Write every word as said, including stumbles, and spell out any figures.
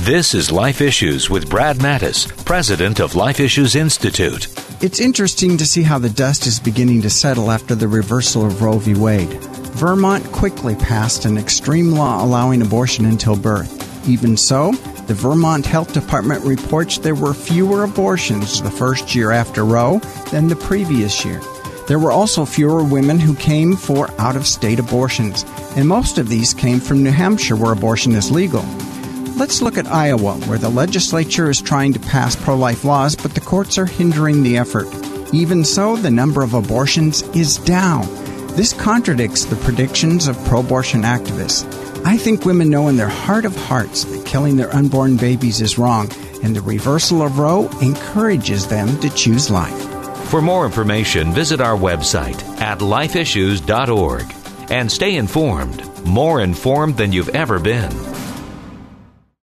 This is Life Issues with Brad Mattis, president of Life Issues Institute. It's interesting to see how the dust is beginning to settle after the reversal of Roe v. Wade. Vermont quickly passed an extreme law allowing abortion until birth. Even so, the Vermont Health Department reports there were fewer abortions the first year after Roe than the previous year. There were also fewer women who came for out-of-state abortions, and most of these came from New Hampshire, where abortion is legal. Let's look at Iowa, where the legislature is trying to pass pro-life laws, but the courts are hindering the effort. Even so, the number of abortions is down. This contradicts the predictions of pro-abortion activists. I think women know in their heart of hearts that killing their unborn babies is wrong, and the reversal of Roe encourages them to choose life. For more information, visit our website at life issues dot org and stay informed, more informed than you've ever been.